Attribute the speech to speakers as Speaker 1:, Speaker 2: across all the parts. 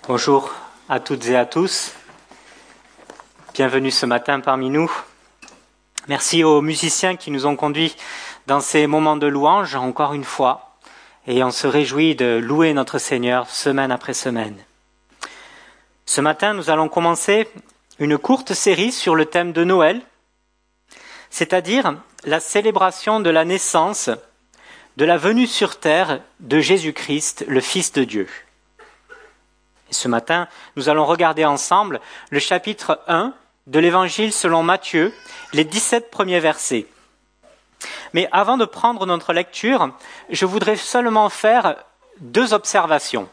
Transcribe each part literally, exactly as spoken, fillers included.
Speaker 1: Bonjour à toutes et à tous. Bienvenue ce matin parmi nous. Merci aux musiciens qui nous ont conduits dans ces moments de louange encore une fois. Et on se réjouit de louer notre Seigneur semaine après semaine. Ce matin, nous allons commencer une courte série sur le thème de Noël, c'est-à-dire la célébration de la naissance, de la venue sur terre de Jésus-Christ, le Fils de Dieu. Et ce matin, nous allons regarder ensemble le chapitre un de l'Évangile selon Matthieu, les dix-sept premiers versets. Mais avant de prendre notre lecture, je voudrais seulement faire deux observations.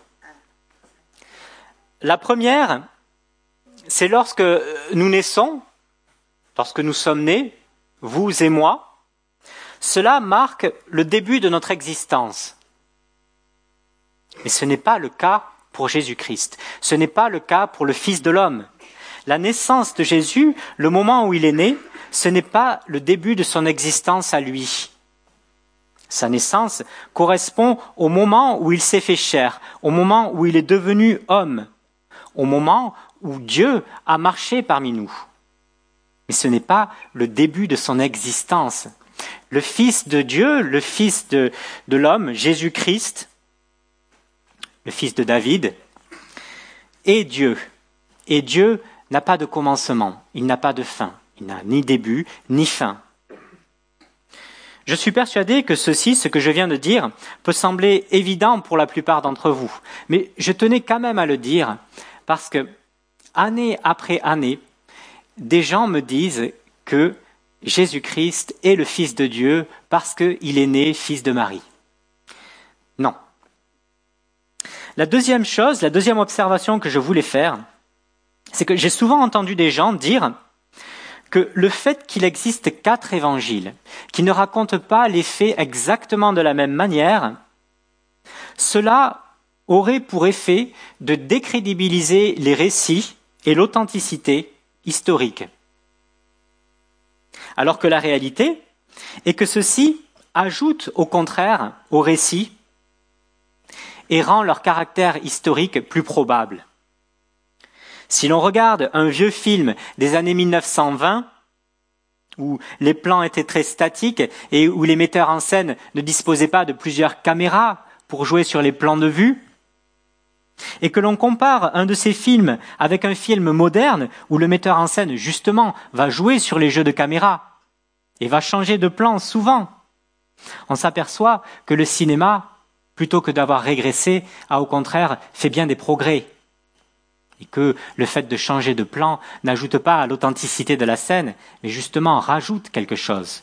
Speaker 1: La première, c'est lorsque nous naissons, lorsque nous sommes nés, vous et moi, cela marque le début de notre existence. Mais ce n'est pas le cas pour Jésus-Christ. Ce n'est pas le cas pour le Fils de l'homme. La naissance de Jésus, le moment où il est né, ce n'est pas le début de son existence à lui. Sa naissance correspond au moment où il s'est fait chair, au moment où il est devenu homme, au moment où Dieu a marché parmi nous. Mais ce n'est pas le début de son existence. Le Fils de Dieu, le Fils de, de l'homme, Jésus-Christ, le fils de David, est Dieu. Et Dieu n'a pas de commencement, il n'a pas de fin, il n'a ni début ni fin. Je suis persuadé que ceci, ce que je viens de dire, peut sembler évident pour la plupart d'entre vous, mais je tenais quand même à le dire, parce que, année après année, des gens me disent que Jésus-Christ est le Fils de Dieu parce qu'il est né fils de Marie. Non. La deuxième chose, la deuxième observation que je voulais faire, c'est que j'ai souvent entendu des gens dire que le fait qu'il existe quatre évangiles, qui ne racontent pas les faits exactement de la même manière, cela aurait pour effet de décrédibiliser les récits et l'authenticité historique. Alors que la réalité est que ceci ajoute au contraire aux récits et rend leur caractère historique plus probable. Si l'on regarde un vieux film des années mille neuf cent vingt, où les plans étaient très statiques et où les metteurs en scène ne disposaient pas de plusieurs caméras pour jouer sur les plans de vue, et que l'on compare un de ces films avec un film moderne où le metteur en scène, justement, va jouer sur les jeux de caméra et va changer de plan souvent, on s'aperçoit que le cinéma, plutôt que d'avoir régressé, a au contraire fait bien des progrès. Et que le fait de changer de plan n'ajoute pas à l'authenticité de la scène, mais justement rajoute quelque chose.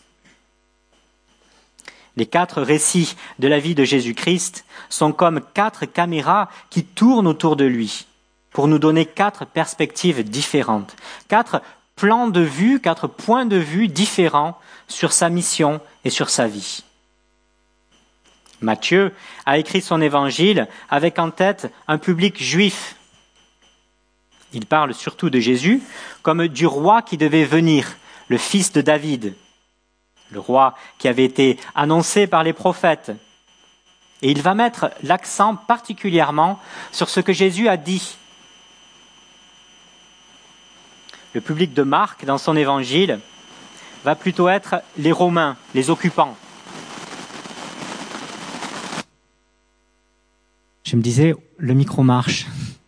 Speaker 1: Les quatre récits de la vie de Jésus-Christ sont comme quatre caméras qui tournent autour de lui, pour nous donner quatre perspectives différentes, quatre plans de vue, quatre points de vue différents sur sa mission et sur sa vie. Matthieu a écrit son évangile avec en tête un public juif. Il parle surtout de Jésus comme du roi qui devait venir, le fils de David, le roi qui avait été annoncé par les prophètes. Et il va mettre l'accent particulièrement sur ce que Jésus a dit. Le public de Marc, dans son évangile, va plutôt être les Romains, les occupants. Je me disais, le micro marche.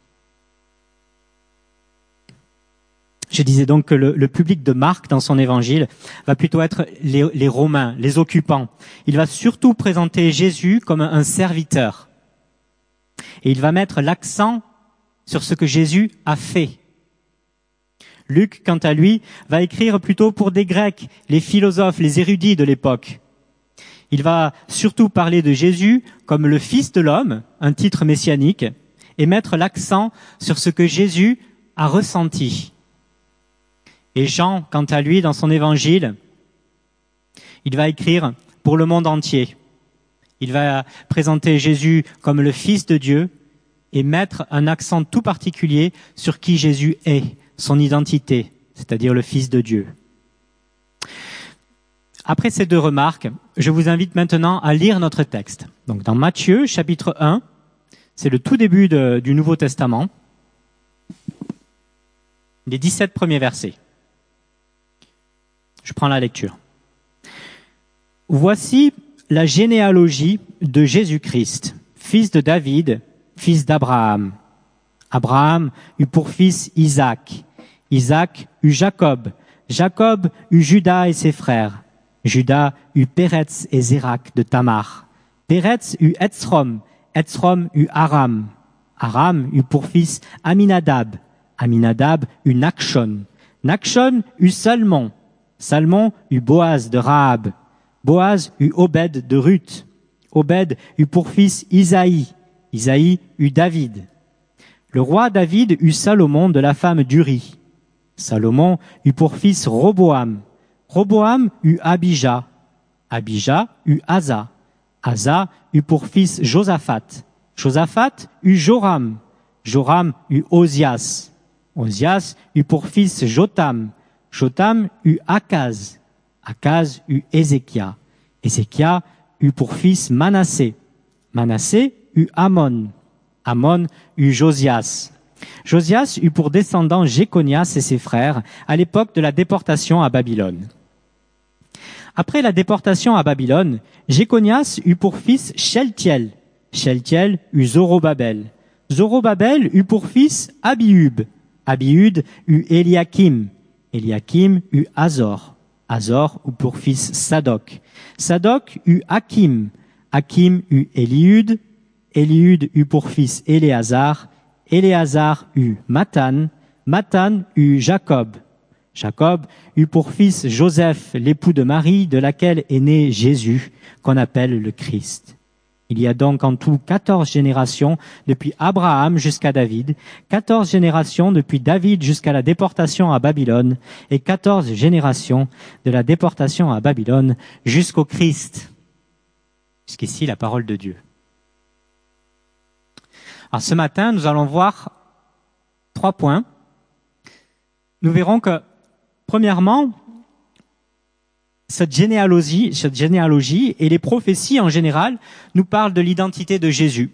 Speaker 1: Je disais donc que le, le public de Marc, dans son évangile, va plutôt être les, les Romains, les occupants. Il va surtout présenter Jésus comme un serviteur. Et il va mettre l'accent sur ce que Jésus a fait. Luc, quant à lui, va écrire plutôt pour des Grecs, les philosophes, les érudits de l'époque. Il va surtout parler de Jésus comme le Fils de l'homme, un titre messianique, et mettre l'accent sur ce que Jésus a ressenti. Et Jean, quant à lui, dans son évangile, il va écrire pour le monde entier. Il va présenter Jésus comme le Fils de Dieu et mettre un accent tout particulier sur qui Jésus est, son identité, c'est-à-dire le Fils de Dieu. Après ces deux remarques, je vous invite maintenant à lire notre texte. Donc dans Matthieu, chapitre un, c'est le tout début de, du Nouveau Testament. les dix-sept premiers versets. Je prends la lecture. Voici la généalogie de Jésus-Christ, fils de David, fils d'Abraham. Abraham eut pour fils Isaac. Isaac eut Jacob. Jacob eut Juda et ses frères. Juda eut Péretz et Zérak de Tamar. Péretz eut Etzrom. Etzrom eut Aram. Aram eut pour fils Aminadab. Aminadab eut Nachshon. Nachshon eut Salmon. Salmon eut Boaz de Rahab. Boaz eut Obed de Ruth. Obed eut pour fils Isaïe. Isaïe eut David. Le roi David eut Salomon de la femme d'Uri. Salomon eut pour fils Roboam. Roboam eut Abijah. Abijah eut Asa. Asa eut pour fils Josaphat. Josaphat eut Joram. Joram eut Osias. Osias eut pour fils Jotam. Jotam eut Akaz. Akaz eut Ézéchia. Ézéchia eut pour fils Manassé. Manassé eut Amon. Amon eut Josias. Josias eut pour descendant Jéconias et ses frères à l'époque de la déportation à Babylone. Après la déportation à Babylone, Jéconias eut pour fils Sheltiel. Sheltiel eut Zorobabel. Zorobabel eut pour fils Abihud. Abihud eut Eliakim. Eliakim eut Azor. Azor eut pour fils Sadoc. Sadoc eut Hakim. Hakim eut Eliud. Eliud eut pour fils Éléazar. Éléazar eut Mathan. Mathan eut Jacob. Jacob eut pour fils Joseph, l'époux de Marie, de laquelle est né Jésus, qu'on appelle le Christ. Il y a donc en tout quatorze générations depuis Abraham jusqu'à David, quatorze générations depuis David jusqu'à la déportation à Babylone, et quatorze générations de la déportation à Babylone jusqu'au Christ. Jusqu'ici, la parole de Dieu. Alors ce matin, nous allons voir trois points. Nous verrons que, premièrement, cette généalogie, cette généalogie et les prophéties en général nous parlent de l'identité de Jésus.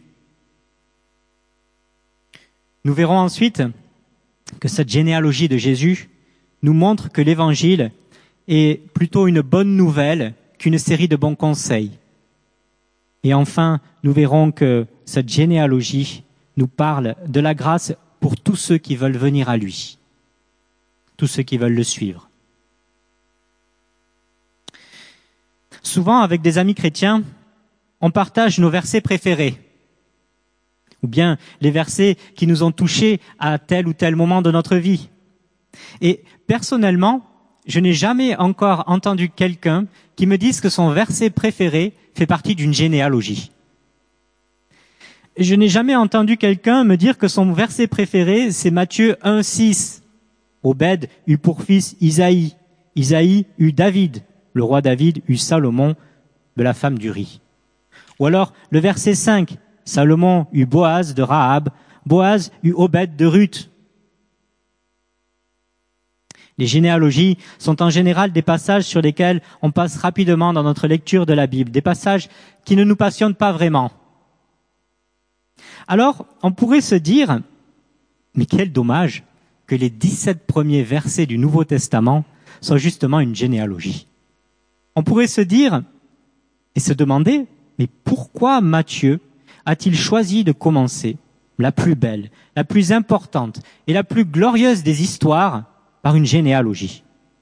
Speaker 1: Nous verrons ensuite que cette généalogie de Jésus nous montre que l'Évangile est plutôt une bonne nouvelle qu'une série de bons conseils. Et enfin, nous verrons que cette généalogie nous parle de la grâce pour tous ceux qui veulent venir à lui, tous ceux qui veulent le suivre. Souvent, avec des amis chrétiens, on partage nos versets préférés, ou bien les versets qui nous ont touchés à tel ou tel moment de notre vie. Et personnellement, je n'ai jamais encore entendu quelqu'un qui me dise que son verset préféré fait partie d'une généalogie. Je n'ai jamais entendu quelqu'un me dire que son verset préféré, c'est Matthieu un six. Obed eut pour fils Isaïe. Isaïe eut David. Le roi David eut Salomon de la femme d'Uri. Ou alors le verset cinq. Salomon eut Boaz de Rahab. Boaz eut Obed de Ruth. Les généalogies sont en général des passages sur lesquels on passe rapidement dans notre lecture de la Bible, des passages qui ne nous passionnent pas vraiment. Alors, on pourrait se dire, mais quel dommage que les dix-sept premiers versets du Nouveau Testament soient justement une généalogie. On pourrait se dire et se demander, mais pourquoi Matthieu a-t-il choisi de commencer la plus belle, la plus importante et la plus glorieuse des histoires par une généalogie?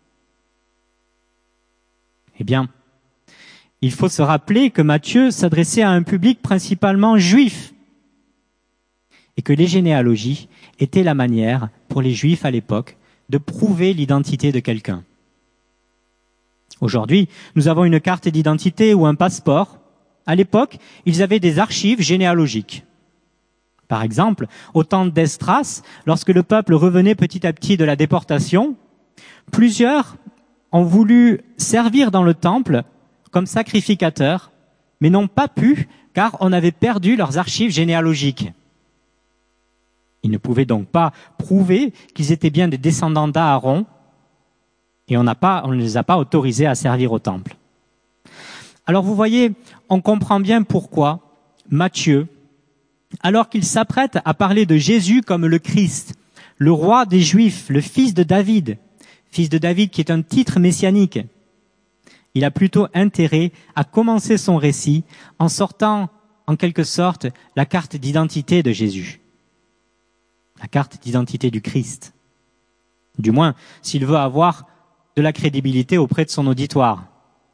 Speaker 1: Eh bien, il faut se rappeler que Matthieu s'adressait à un public principalement juif et que les généalogies étaient la manière pour les Juifs à l'époque de prouver l'identité de quelqu'un. Aujourd'hui, nous avons une carte d'identité ou un passeport. À l'époque, ils avaient des archives généalogiques. Par exemple, au temps d'Esdras, lorsque le peuple revenait petit à petit de la déportation, plusieurs ont voulu servir dans le temple comme sacrificateurs, mais n'ont pas pu car on avait perdu leurs archives généalogiques. Ils ne pouvaient donc pas prouver qu'ils étaient bien des descendants d'Aaron et on n'a pas, on ne les a pas autorisés à servir au temple. Alors vous voyez, on comprend bien pourquoi Matthieu, alors qu'il s'apprête à parler de Jésus comme le Christ, le roi des Juifs, le fils de David, fils de David qui est un titre messianique. Il a plutôt intérêt à commencer son récit en sortant, en quelque sorte, la carte d'identité de Jésus, la carte d'identité du Christ. Du moins, s'il veut avoir de la crédibilité auprès de son auditoire.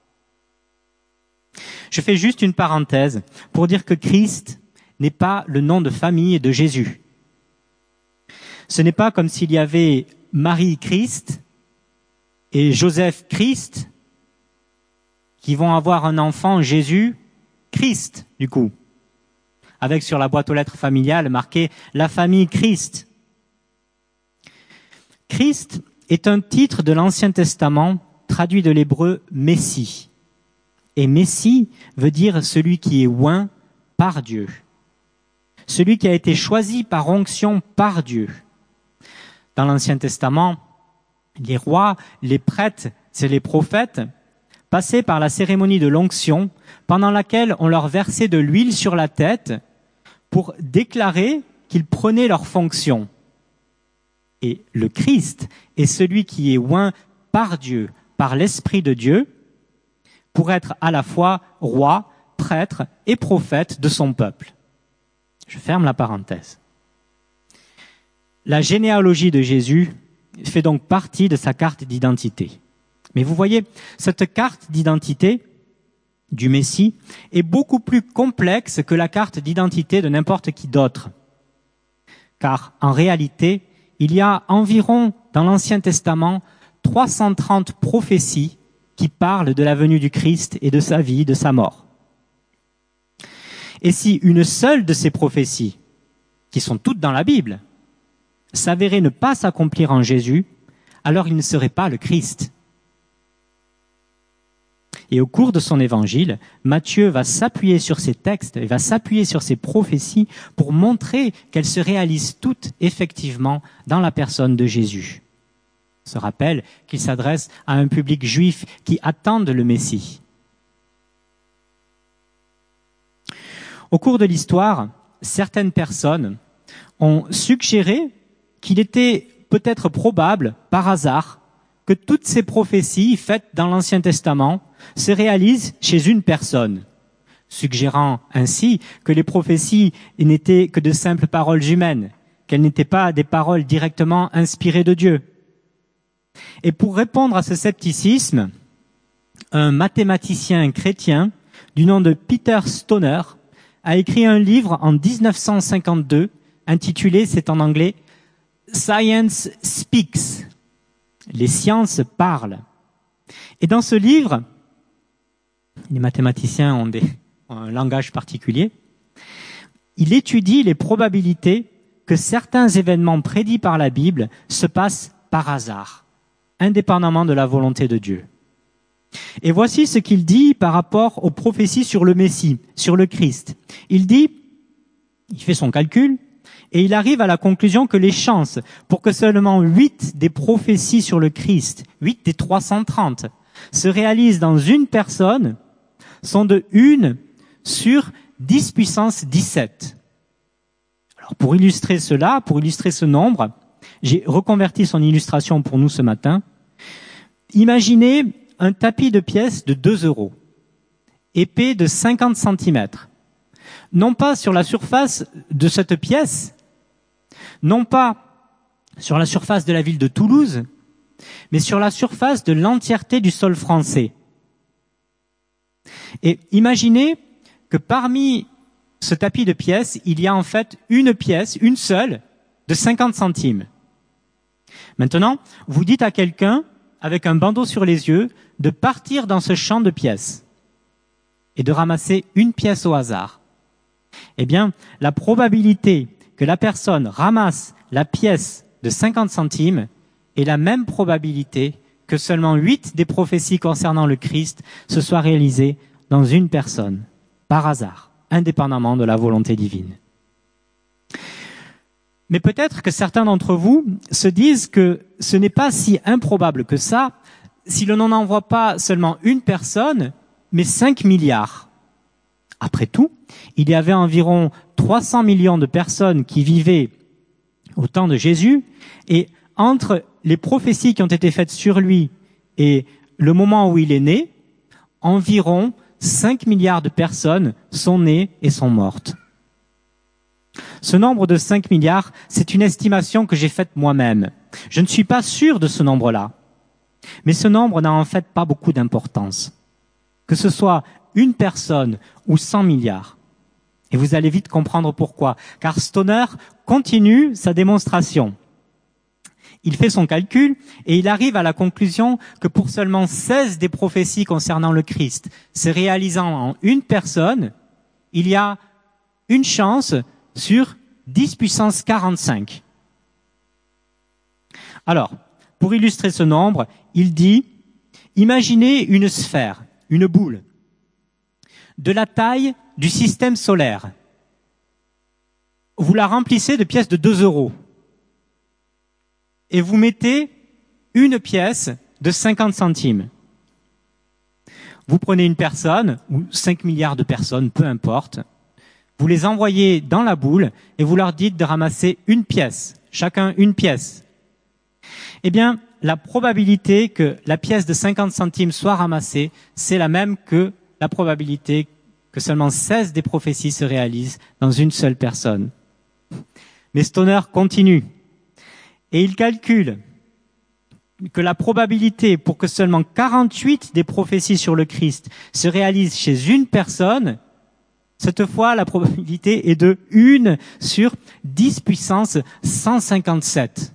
Speaker 1: Je fais juste une parenthèse pour dire que Christ n'est pas le nom de famille de Jésus. Ce n'est pas comme s'il y avait Marie-Christ et Joseph-Christ qui vont avoir un enfant Jésus-Christ, du coup, avec sur la boîte aux lettres familiale marqué « la famille Christ ». Christ est un titre de l'Ancien Testament traduit de l'hébreu « Messie ». Et Messie veut dire celui qui est oint par Dieu, celui qui a été choisi par onction par Dieu. Dans l'Ancien Testament, les rois, les prêtres et les prophètes passaient par la cérémonie de l'onction pendant laquelle on leur versait de l'huile sur la tête pour déclarer qu'ils prenaient leur fonction. Et le Christ est celui qui est oint par Dieu, par l'Esprit de Dieu, pour être à la fois roi, prêtre et prophète de son peuple. Je ferme la parenthèse. La généalogie de Jésus fait donc partie de sa carte d'identité. Mais vous voyez, cette carte d'identité du Messie est beaucoup plus complexe que la carte d'identité de n'importe qui d'autre. Car en réalité, il y a environ dans l'Ancien Testament trois cent trente prophéties qui parlent de la venue du Christ et de sa vie, de sa mort. Et si une seule de ces prophéties, qui sont toutes dans la Bible, s'avérait ne pas s'accomplir en Jésus, alors il ne serait pas le Christ. Et au cours de son évangile, Matthieu va s'appuyer sur ces textes et va s'appuyer sur ces prophéties pour montrer qu'elles se réalisent toutes effectivement dans la personne de Jésus. On se rappelle qu'il s'adresse à un public juif qui attendent le Messie. Au cours de l'histoire, certaines personnes ont suggéré qu'il était peut-être probable, par hasard, que toutes ces prophéties faites dans l'Ancien Testament se réalisent chez une personne, suggérant ainsi que les prophéties n'étaient que de simples paroles humaines, qu'elles n'étaient pas des paroles directement inspirées de Dieu. Et pour répondre à ce scepticisme, un mathématicien chrétien du nom de Peter Stoner a écrit un livre en dix-neuf cent cinquante-deux intitulé, c'est en anglais, « Science Speaks ». Les sciences parlent. Et dans ce livre, les mathématiciens ont, des, ont un langage particulier, il étudie les probabilités que certains événements prédits par la Bible se passent par hasard, indépendamment de la volonté de Dieu. Et voici ce qu'il dit par rapport aux prophéties sur le Messie, sur le Christ. Il dit, il fait son calcul, et il arrive à la conclusion que les chances pour que seulement huit des prophéties sur le Christ, huit des trois cent trente, se réalisent dans une personne sont de une sur dix puissance dix-sept. Alors pour illustrer cela, pour illustrer ce nombre, j'ai reconverti son illustration pour nous ce matin. Imaginez un tapis de pièces de deux euros, épais de cinquante centimètres. Non pas sur la surface de cette pièce, non pas sur la surface de la ville de Toulouse, mais sur la surface de l'entièreté du sol français. Et imaginez que parmi ce tapis de pièces, il y a en fait une pièce, une seule, de cinquante centimes. Maintenant, vous dites à quelqu'un, avec un bandeau sur les yeux, de partir dans ce champ de pièces et de ramasser une pièce au hasard. Eh bien, la probabilité que la personne ramasse la pièce de cinquante centimes est la même probabilité que seulement huit des prophéties concernant le Christ se soient réalisées dans une personne, par hasard, indépendamment de la volonté divine. Mais peut-être que certains d'entre vous se disent que ce n'est pas si improbable que ça si l'on n'en envoie pas seulement une personne, mais cinq milliards. Après tout, il y avait environ trois cents millions de personnes qui vivaient
Speaker 2: au temps de Jésus, et entre les prophéties qui ont été faites sur lui et le moment où il est né, environ cinq milliards de personnes sont nées et sont mortes. Ce nombre de cinq milliards, c'est une estimation que j'ai faite moi-même. Je ne suis pas sûr de ce nombre-là. Mais ce nombre n'a en fait pas beaucoup d'importance. Que ce soit une personne ou cent milliards. Et vous allez vite comprendre pourquoi. Car Stoner continue sa démonstration. Il fait son calcul et il arrive à la conclusion que pour seulement seize des prophéties concernant le Christ se réalisant en une personne, il y a une chance sur dix puissance quarante-cinq. Alors, pour illustrer ce nombre, il dit, imaginez une sphère, une boule, de la taille du système solaire. Vous la remplissez de pièces de deux euros. Et vous mettez une pièce de cinquante centimes. Vous prenez une personne, ou cinq milliards de personnes, peu importe, vous les envoyez dans la boule et vous leur dites de ramasser une pièce, chacun une pièce. Eh bien, la probabilité que la pièce de cinquante centimes soit ramassée, c'est la même que la probabilité que seulement seize des prophéties se réalisent dans une seule personne. Mais Stoner continue. Et il calcule que la probabilité pour que seulement quarante-huit des prophéties sur le Christ se réalisent chez une personne, cette fois, la probabilité est de une sur dix puissance cent cinquante-sept.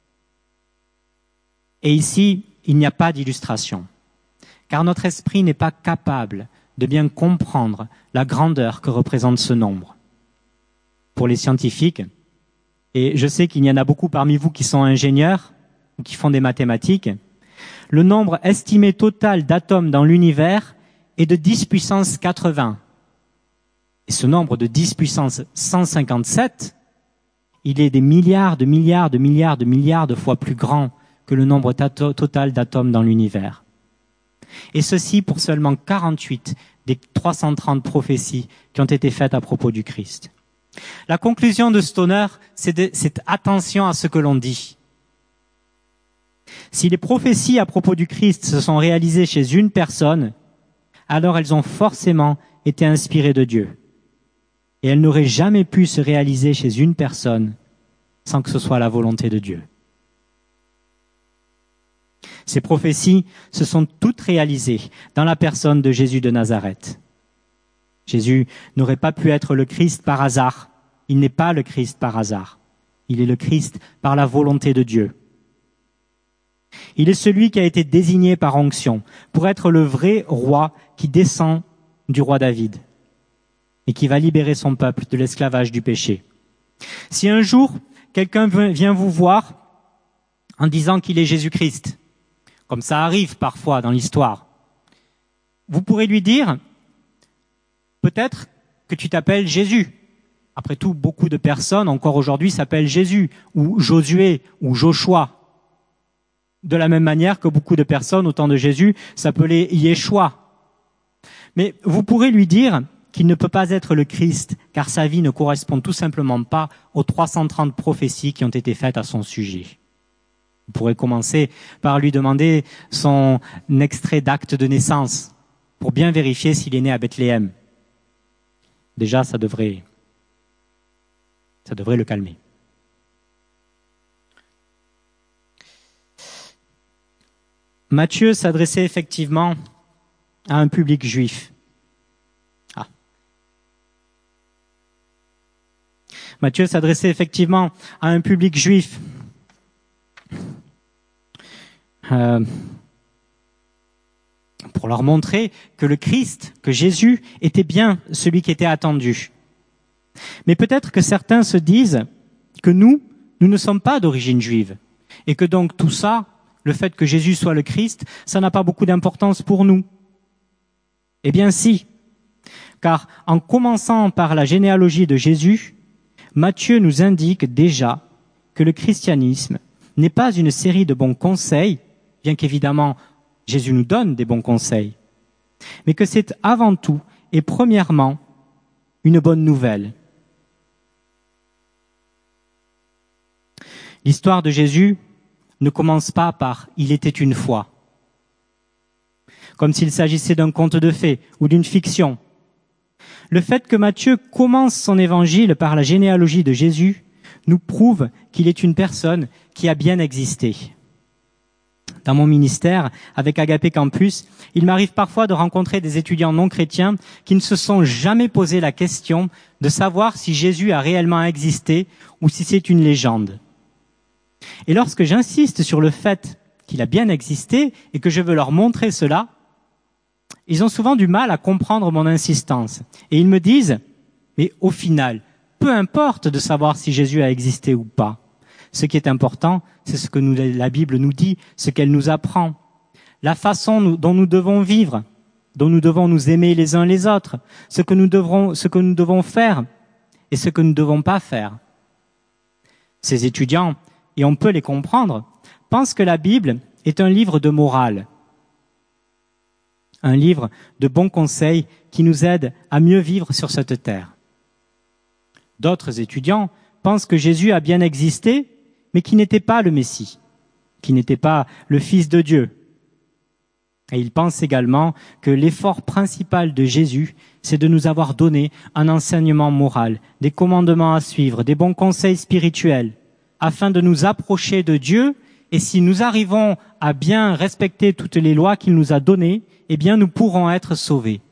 Speaker 2: Et ici, il n'y a pas d'illustration, car notre esprit n'est pas capable de bien comprendre la grandeur que représente ce nombre. Pour les scientifiques, et je sais qu'il y en a beaucoup parmi vous qui sont ingénieurs ou qui font des mathématiques, le nombre estimé total d'atomes dans l'univers est de dix puissance quatre-vingts. Et ce nombre de dix puissance cent cinquante-sept, il est des milliards de milliards de milliards de milliards de fois plus grand que le nombre tato- total d'atomes dans l'univers. Et ceci pour seulement quarante-huit des trois cent trente prophéties qui ont été faites à propos du Christ. La conclusion de Stoner, c'est, de, c'est attention à ce que l'on dit. Si les prophéties à propos du Christ se sont réalisées chez une personne, alors elles ont forcément été inspirées de Dieu. Et elles n'auraient jamais pu se réaliser chez une personne sans que ce soit la volonté de Dieu. Ces prophéties se sont toutes réalisées dans la personne de Jésus de Nazareth. Jésus n'aurait pas pu être le Christ par hasard. Il n'est pas le Christ par hasard. Il est le Christ par la volonté de Dieu. Il est celui qui a été désigné par onction pour être le vrai roi qui descend du roi David et qui va libérer son peuple de l'esclavage du péché. Si un jour, quelqu'un vient vous voir en disant qu'il est Jésus-Christ, comme ça arrive parfois dans l'histoire, vous pourrez lui dire, peut-être que tu t'appelles Jésus. Après tout, beaucoup de personnes, encore aujourd'hui, s'appellent Jésus, ou Josué, ou Joshua. De la même manière que beaucoup de personnes, au temps de Jésus, s'appelaient Yeshua. Mais vous pourrez lui dire qu'il ne peut pas être le Christ, car sa vie ne correspond tout simplement pas aux trois cent trente prophéties qui ont été faites à son sujet. Vous pourrez commencer par lui demander son extrait d'acte de naissance, pour bien vérifier s'il est né à Bethléem. Déjà, ça devrait, ça devrait le calmer. Matthieu s'adressait effectivement à un public juif. Ah. Matthieu s'adressait effectivement à un public juif. Euh, pour leur montrer que le Christ, que Jésus était bien celui qui était attendu. Mais peut-être que certains se disent que nous, nous ne sommes pas d'origine juive et que donc tout ça, le fait que Jésus soit le Christ, ça n'a pas beaucoup d'importance pour nous. Eh bien si, car en commençant par la généalogie de Jésus, Matthieu nous indique déjà que le christianisme n'est pas une série de bons conseils, bien qu'évidemment Jésus nous donne des bons conseils, mais que c'est avant tout et premièrement « une bonne nouvelle ». L'histoire de Jésus ne commence pas par « il était une fois », comme s'il s'agissait d'un conte de fées ou d'une fiction. Le fait que Matthieu commence son évangile par la généalogie de Jésus nous prouve qu'il est une personne qui a bien existé. Dans mon ministère, avec Agapé Campus, il m'arrive parfois de rencontrer des étudiants non chrétiens qui ne se sont jamais posé la question de savoir si Jésus a réellement existé ou si c'est une légende. Et lorsque j'insiste sur le fait qu'il a bien existé et que je veux leur montrer cela, ils ont souvent du mal à comprendre mon insistance. Et ils me disent, mais au final, peu importe de savoir si Jésus a existé ou pas. Ce qui est important, c'est ce que nous, la Bible nous dit, ce qu'elle nous apprend. La façon nous, dont nous devons vivre, dont nous devons nous aimer les uns les autres, ce que nous devrons, ce que nous devons faire et ce que nous ne devons pas faire. Ces étudiants, et on peut les comprendre, pensent que la Bible est un livre de morale. Un livre de bons conseils qui nous aide à mieux vivre sur cette terre. D'autres étudiants pensent que Jésus a bien existé, mais qu'il n'était pas le Messie, qu'il n'était pas le Fils de Dieu. Et ils pensent également que l'effort principal de Jésus, c'est de nous avoir donné un enseignement moral, des commandements à suivre, des bons conseils spirituels, afin de nous approcher de Dieu. Et si nous arrivons à bien respecter toutes les lois qu'il nous a données, eh bien nous pourrons être sauvés.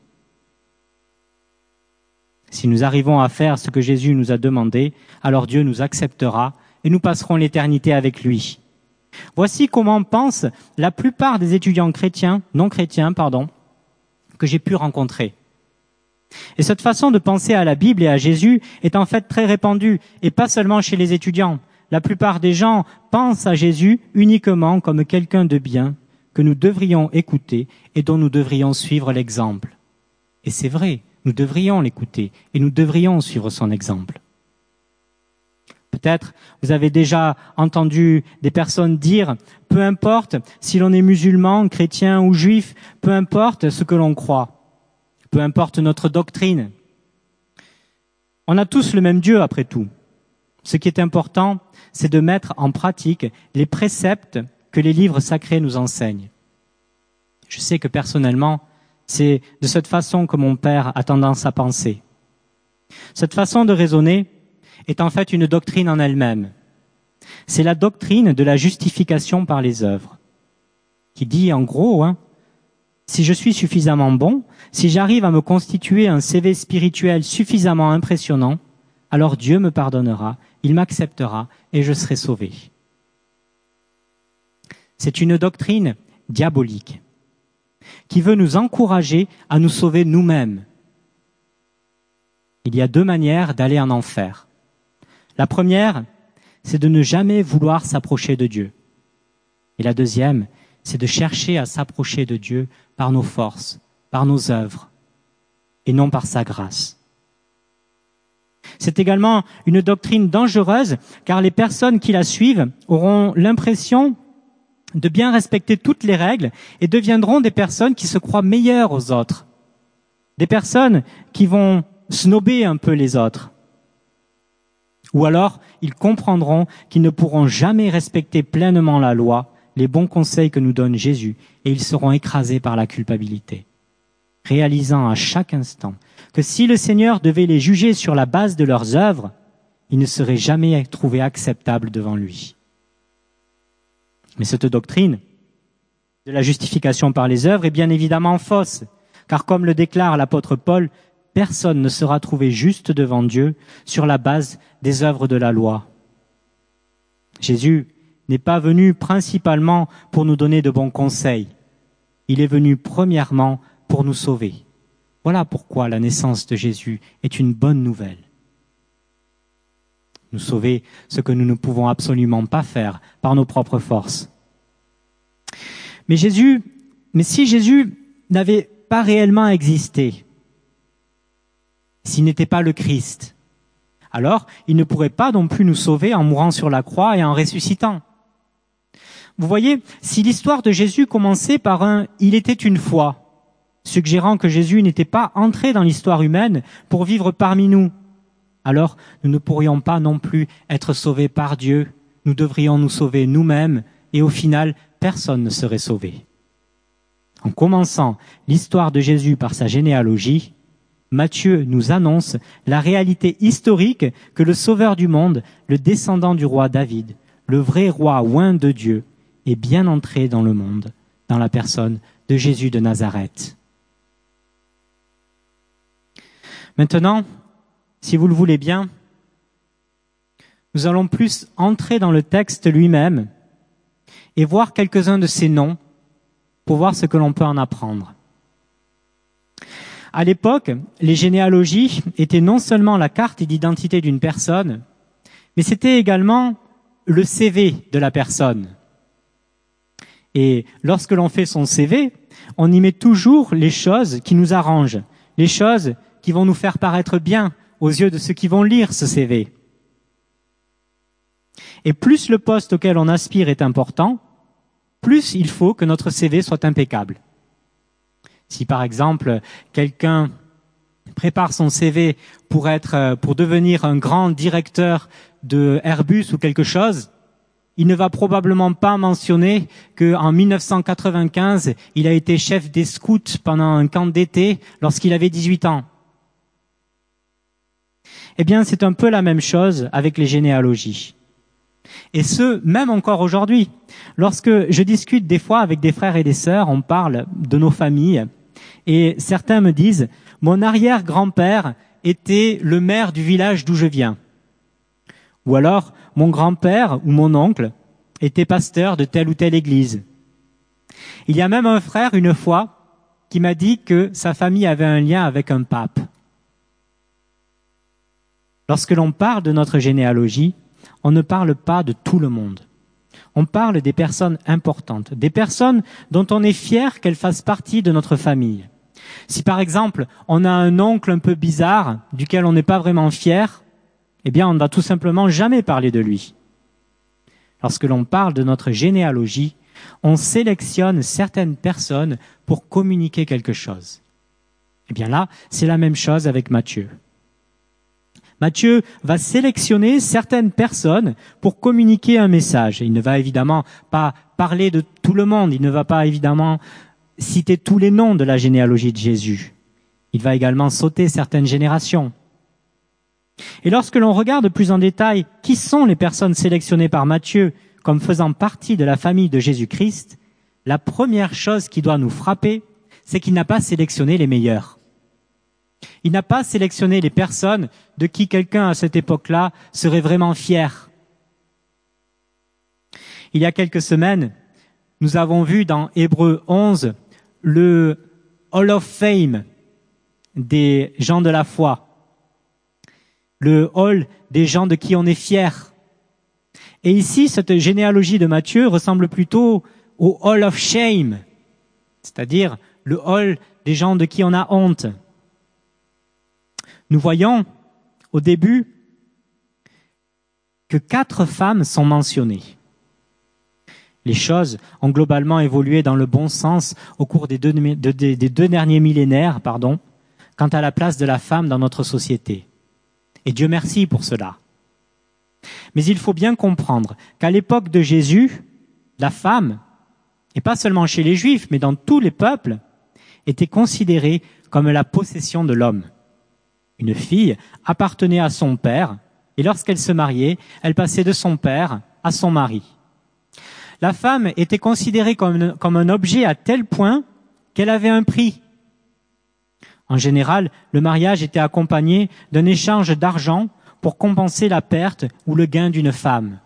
Speaker 2: Si nous arrivons à faire ce que Jésus nous a demandé, alors Dieu nous acceptera et nous passerons l'éternité avec lui. Voici comment pensent la plupart des étudiants chrétiens, non chrétiens, pardon, que j'ai pu rencontrer. Et cette façon de penser à la Bible et à Jésus est en fait très répandue, et pas seulement chez les étudiants. La plupart des gens pensent à Jésus uniquement comme quelqu'un de bien, que nous devrions écouter et dont nous devrions suivre l'exemple. Et c'est vrai, nous devrions l'écouter et nous devrions suivre son exemple. Peut-être vous avez déjà entendu des personnes dire « peu importe si l'on est musulman, chrétien ou juif, peu importe ce que l'on croit, peu importe notre doctrine. On a tous le même Dieu après tout. Ce qui est important, c'est de mettre en pratique les préceptes que les livres sacrés nous enseignent. » Je sais que personnellement, c'est de cette façon que mon père a tendance à penser. Cette façon de raisonner est en fait une doctrine en elle-même. C'est la doctrine de la justification par les œuvres, qui dit en gros, hein, si je suis suffisamment bon, si j'arrive à me constituer un C V spirituel suffisamment impressionnant, alors Dieu me pardonnera, il m'acceptera et je serai sauvé. C'est une doctrine diabolique qui veut nous encourager à nous sauver nous-mêmes. Il y a deux manières d'aller en enfer. La première, c'est de ne jamais vouloir s'approcher de Dieu. Et la deuxième, c'est de chercher à s'approcher de Dieu par nos forces, par nos œuvres, et non par sa grâce. C'est également une doctrine dangereuse, car les personnes qui la suivent auront l'impression de bien respecter toutes les règles et deviendront des personnes qui se croient meilleures aux autres. Des personnes qui vont snober un peu les autres. Ou alors, ils comprendront qu'ils ne pourront jamais respecter pleinement la loi, les bons conseils que nous donne Jésus, et ils seront écrasés par la culpabilité, réalisant à chaque instant que si le Seigneur devait les juger sur la base de leurs œuvres, ils ne seraient jamais trouvés acceptables devant lui. Mais cette doctrine de la justification par les œuvres est bien évidemment fausse, car comme le déclare l'apôtre Paul, personne ne sera trouvé juste devant Dieu sur la base des œuvres de la loi. Jésus n'est pas venu principalement pour nous donner de bons conseils. Il est venu premièrement pour nous sauver. Voilà pourquoi la naissance de Jésus est une bonne nouvelle. Nous sauver ce que nous ne pouvons absolument pas faire par nos propres forces. Mais Jésus, mais si Jésus n'avait pas réellement existé, s'il n'était pas le Christ, alors il ne pourrait pas non plus nous sauver en mourant sur la croix et en ressuscitant. Vous voyez, si l'histoire de Jésus commençait par un « il était une fois », suggérant que Jésus n'était pas entré dans l'histoire humaine pour vivre parmi nous, alors nous ne pourrions pas non plus être sauvés par Dieu, nous devrions nous sauver nous-mêmes et au final, personne ne serait sauvé. En commençant l'histoire de Jésus par sa généalogie, Matthieu nous annonce la réalité historique que le Sauveur du monde, le descendant du roi David, le vrai roi oint de Dieu, est bien entré dans le monde, dans la personne de Jésus de Nazareth. Maintenant, si vous le voulez bien, nous allons plus entrer dans le texte lui-même et voir quelques-uns de ces noms pour voir ce que l'on peut en apprendre. À l'époque, les généalogies étaient non seulement la carte d'identité d'une personne, mais c'était également le C V de la personne. Et lorsque l'on fait son C V, on y met toujours les choses qui nous arrangent, les choses qui vont nous faire paraître bien aux yeux de ceux qui vont lire ce C V. Et plus le poste auquel on aspire est important, plus il faut que notre C V soit impeccable. Si par exemple, quelqu'un prépare son C V pour être, pour devenir un grand directeur de Airbus ou quelque chose, il ne va probablement pas mentionner qu'en mille neuf cent quatre-vingt-quinze, il a été chef des scouts pendant un camp d'été lorsqu'il avait dix-huit ans. Eh bien, c'est un peu la même chose avec les généalogies. Et ce, même encore aujourd'hui. Lorsque je discute des fois avec des frères et des sœurs, on parle de nos familles, et certains me disent « Mon arrière-grand-père était le maire du village d'où je viens. » Ou alors « Mon grand-père ou mon oncle était pasteur de telle ou telle église. » Il y a même un frère, une fois, qui m'a dit que sa famille avait un lien avec un pape. Lorsque l'on parle de notre généalogie, on ne parle pas de tout le monde. On parle des personnes importantes, des personnes dont on est fier qu'elles fassent partie de notre famille. Si par exemple, on a un oncle un peu bizarre, duquel on n'est pas vraiment fier, eh bien on ne va tout simplement jamais parler de lui. Lorsque l'on parle de notre généalogie, on sélectionne certaines personnes pour communiquer quelque chose. Eh bien là, c'est la même chose avec Matthieu. Matthieu va sélectionner certaines personnes pour communiquer un message. Il ne va évidemment pas parler de tout le monde, il ne va pas évidemment citer tous les noms de la généalogie de Jésus. Il va également sauter certaines générations. Et lorsque l'on regarde plus en détail qui sont les personnes sélectionnées par Matthieu comme faisant partie de la famille de Jésus-Christ, la première chose qui doit nous frapper, c'est qu'il n'a pas sélectionné les meilleurs. Il n'a pas sélectionné les personnes de qui quelqu'un à cette époque-là serait vraiment fier. Il y a quelques semaines, nous avons vu dans Hébreux onze le Hall of Fame des gens de la foi, le hall des gens de qui on est fier. Et ici, cette généalogie de Matthieu ressemble plutôt au Hall of Shame, c'est-à-dire le hall des gens de qui on a honte. Nous voyons au début que quatre femmes sont mentionnées. Les choses ont globalement évolué dans le bon sens au cours des deux, de, des, des deux derniers millénaires, pardon, quant à la place de la femme dans notre société. Et Dieu merci pour cela. Mais il faut bien comprendre qu'à l'époque de Jésus, la femme, et pas seulement chez les Juifs, mais dans tous les peuples, était considérée comme la possession de l'homme. Une fille appartenait à son père, et lorsqu'elle se mariait, elle passait de son père à son mari. La femme était considérée comme, comme un objet à tel point qu'elle avait un prix. En général, le mariage était accompagné d'un échange d'argent pour compenser la perte ou le gain d'une femme.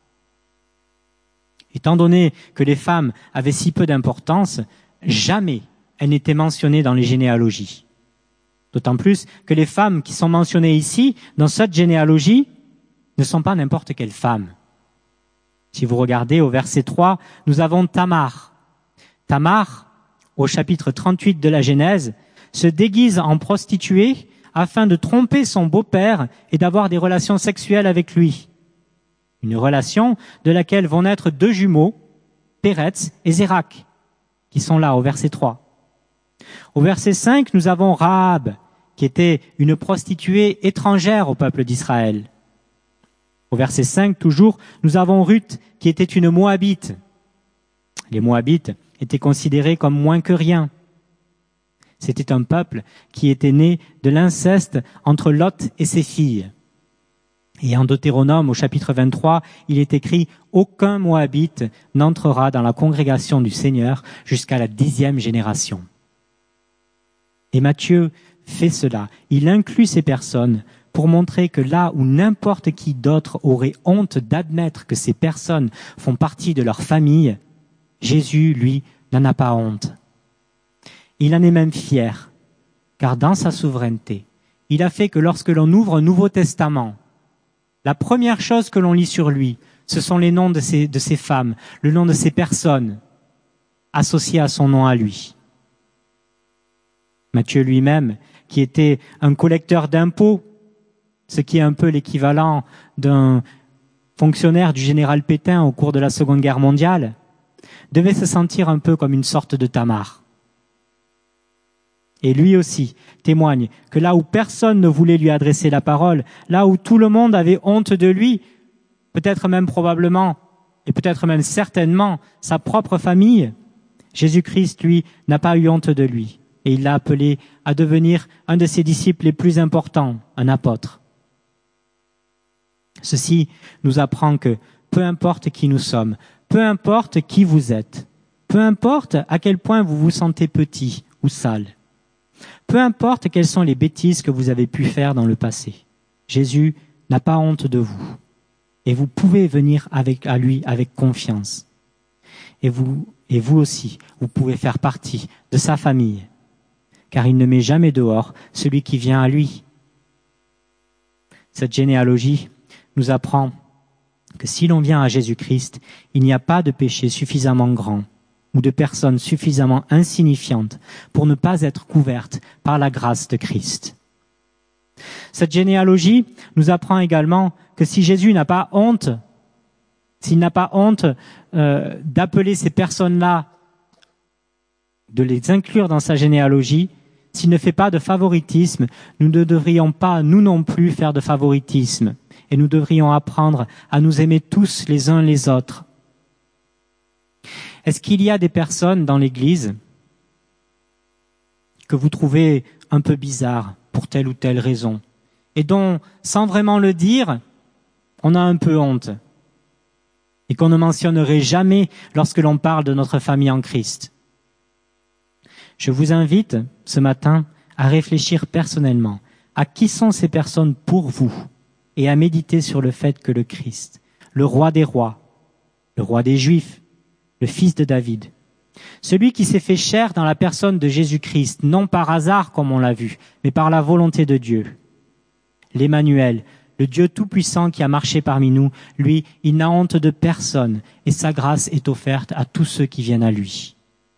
Speaker 2: Étant donné que les femmes avaient si peu d'importance, jamais elles n'étaient mentionnées dans les généalogies. D'autant plus que les femmes qui sont mentionnées ici, dans cette généalogie, ne sont pas n'importe quelle femme. Si vous regardez au verset trois, nous avons Tamar. Tamar, au chapitre trente-huit de la Genèse, se déguise en prostituée afin de tromper son beau-père et d'avoir des relations sexuelles avec lui. Une relation de laquelle vont naître deux jumeaux, Péretz et Zérak, qui sont là au verset trois. Au verset cinq, nous avons Rahab, qui était une prostituée étrangère au peuple d'Israël. Au verset cinq, toujours, nous avons Ruth qui était une Moabite. Les Moabites étaient considérés comme moins que rien. C'était un peuple qui était né de l'inceste entre Lot et ses filles. Et en Deutéronome, au chapitre vingt-trois, il est écrit « Aucun Moabite n'entrera dans la congrégation du Seigneur jusqu'à la dixième génération. » Et Matthieu fait cela. Il inclut ces personnes pour montrer que là où n'importe qui d'autre aurait honte d'admettre que ces personnes font partie de leur famille, Jésus, lui, n'en a pas honte. Il en est même fier, car dans sa souveraineté, il a fait que lorsque l'on ouvre un Nouveau Testament, la première chose que l'on lit sur lui, ce sont les noms de ces, de ces femmes, le nom de ces personnes associées à son nom à lui. Matthieu lui-même, qui était un collecteur d'impôts, ce qui est un peu l'équivalent d'un fonctionnaire du général Pétain au cours de la Seconde Guerre mondiale, devait se sentir un peu comme une sorte de Tamar. Et lui aussi témoigne que là où personne ne voulait lui adresser la parole, là où tout le monde avait honte de lui, peut-être même probablement, et peut-être même certainement, sa propre famille, Jésus-Christ, lui, n'a pas eu honte de lui. Et il l'a appelé à devenir un de ses disciples les plus importants, un apôtre. Ceci nous apprend que peu importe qui nous sommes, peu importe qui vous êtes, peu importe à quel point vous vous sentez petit ou sale, peu importe quelles sont les bêtises que vous avez pu faire dans le passé, Jésus n'a pas honte de vous. Et vous pouvez venir avec, à lui avec confiance. Et vous, et vous aussi, vous pouvez faire partie de sa famille, car il ne met jamais dehors celui qui vient à lui. Cette généalogie nous apprend que si l'on vient à Jésus-Christ, il n'y a pas de péché suffisamment grand ou de personne suffisamment insignifiante pour ne pas être couverte par la grâce de Christ. Cette généalogie nous apprend également que si Jésus n'a pas honte, s'il n'a pas honte euh, d'appeler ces personnes-là, de les inclure dans sa généalogie, s'il ne fait pas de favoritisme, nous ne devrions pas, nous non plus, faire de favoritisme. Et nous devrions apprendre à nous aimer tous les uns les autres. Est-ce qu'il y a des personnes dans l'Église que vous trouvez un peu bizarres pour telle ou telle raison et dont, sans vraiment le dire, on a un peu honte et qu'on ne mentionnerait jamais lorsque l'on parle de notre famille en Christ? Je vous invite ce matin à réfléchir personnellement à qui sont ces personnes pour vous et à méditer sur le fait que le Christ, le roi des rois, le roi des Juifs, le fils de David, celui qui s'est fait chair dans la personne de Jésus-Christ, non par hasard comme on l'a vu, mais par la volonté de Dieu. L'Emmanuel, le Dieu tout-puissant qui a marché parmi nous, lui, il n'a honte de personne et sa grâce est offerte à tous ceux qui viennent à lui.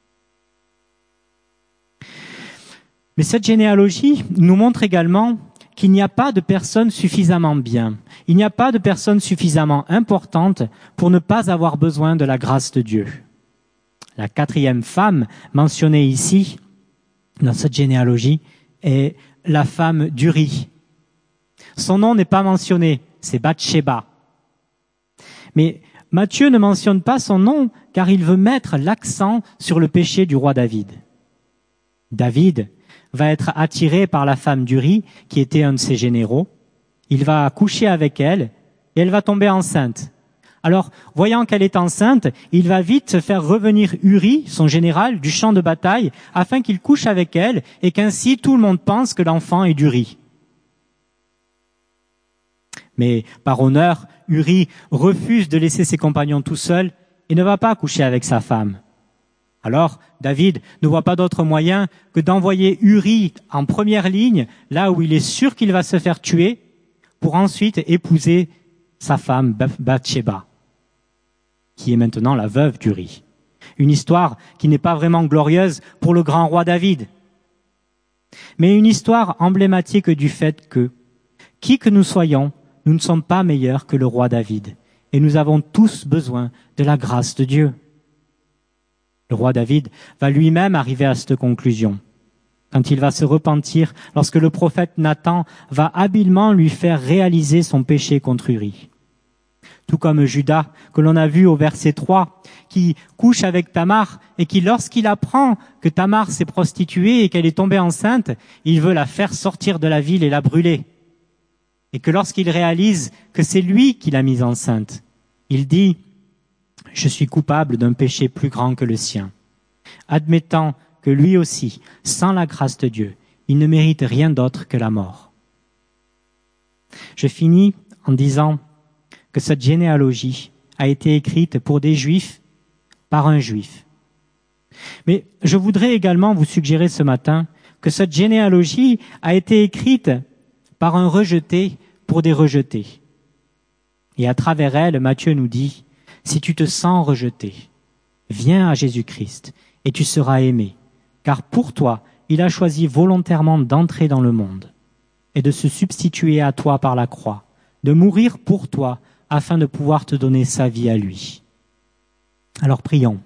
Speaker 2: Mais cette généalogie nous montre également qu'il n'y a pas de personne suffisamment bien. Il n'y a pas de personne suffisamment importante pour ne pas avoir besoin de la grâce de Dieu. La quatrième femme mentionnée ici, dans cette généalogie, est la femme d'Uri. Son nom n'est pas mentionné, c'est Bathsheba. Mais Matthieu ne mentionne pas son nom car il veut mettre l'accent sur le péché du roi David. David va être attiré par la femme d'Uri, qui était un de ses généraux. Il va coucher avec elle et elle va tomber enceinte. Alors, voyant qu'elle est enceinte, il va vite se faire revenir Uri, son général, du champ de bataille, afin qu'il couche avec elle et qu'ainsi tout le monde pense que l'enfant est d'Uri. Mais par honneur, Uri refuse de laisser ses compagnons tout seuls et ne va pas coucher avec sa femme. Alors, David ne voit pas d'autre moyen que d'envoyer Uri en première ligne, là où il est sûr qu'il va se faire tuer, pour ensuite épouser sa femme Bathsheba, qui est maintenant la veuve d'Uri. Une histoire qui n'est pas vraiment glorieuse pour le grand roi David, mais une histoire emblématique du fait que, qui que nous soyons, nous ne sommes pas meilleurs que le roi David, et nous avons tous besoin de la grâce de Dieu. Le roi David va lui-même arriver à cette conclusion, quand il va se repentir lorsque le prophète Nathan va habilement lui faire réaliser son péché contre Uri. Tout comme Judas, que l'on a vu au verset trois, qui couche avec Tamar et qui, lorsqu'il apprend que Tamar s'est prostituée et qu'elle est tombée enceinte, il veut la faire sortir de la ville et la brûler. Et que lorsqu'il réalise que c'est lui qui l'a mise enceinte, il dit « Je suis coupable d'un péché plus grand que le sien », admettant que lui aussi, sans la grâce de Dieu, il ne mérite rien d'autre que la mort. Je finis en disant que cette généalogie a été écrite pour des Juifs par un Juif. Mais je voudrais également vous suggérer ce matin que cette généalogie a été écrite par un rejeté pour des rejetés. Et à travers elle, Matthieu nous dit, si tu te sens rejeté, viens à Jésus-Christ et tu seras aimé, car pour toi, il a choisi volontairement d'entrer dans le monde et de se substituer à toi par la croix, de mourir pour toi afin de pouvoir te donner sa vie à lui. Alors prions.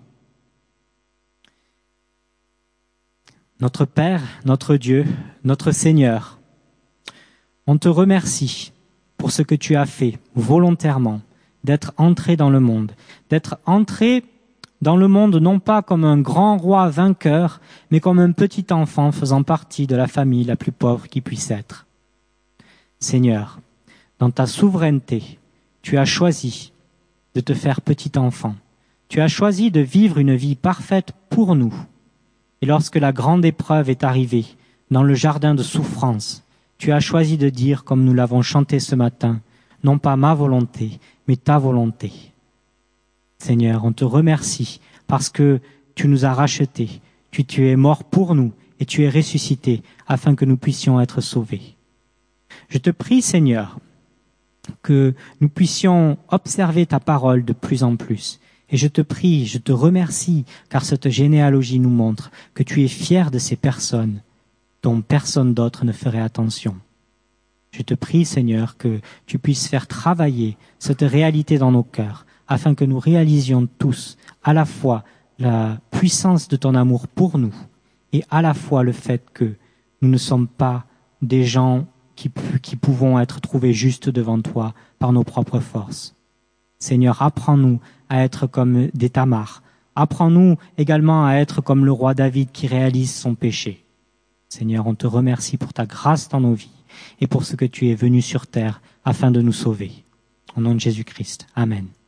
Speaker 2: Notre Père, notre Dieu, notre Seigneur, on te remercie pour ce que tu as fait volontairement, d'être entré dans le monde, d'être entré dans le monde non pas comme un grand roi vainqueur, mais comme un petit enfant faisant partie de la famille la plus pauvre qui puisse être. Seigneur, dans ta souveraineté, tu as choisi de te faire petit enfant. Tu as choisi de vivre une vie parfaite pour nous. Et lorsque la grande épreuve est arrivée, dans le jardin de souffrance, tu as choisi de dire, comme nous l'avons chanté ce matin, non pas ma volonté, mais ta volonté. Seigneur, on te remercie parce que tu nous as rachetés, tu, tu es mort pour nous et tu es ressuscité afin que nous puissions être sauvés. Je te prie, Seigneur, que nous puissions observer ta parole de plus en plus. Et je te prie, je te remercie, car cette généalogie nous montre que tu es fier de ces personnes dont personne d'autre ne ferait attention. Je te prie, Seigneur, que tu puisses faire travailler cette réalité dans nos cœurs, afin que nous réalisions tous à la fois la puissance de ton amour pour nous et à la fois le fait que nous ne sommes pas des gens qui, qui pouvons être trouvés justes devant toi par nos propres forces. Seigneur, apprends-nous à être comme des Tamar. Apprends-nous également à être comme le roi David qui réalise son péché. Seigneur, on te remercie pour ta grâce dans nos vies et pour ce que tu es venu sur terre afin de nous sauver. Au nom de Jésus-Christ. Amen.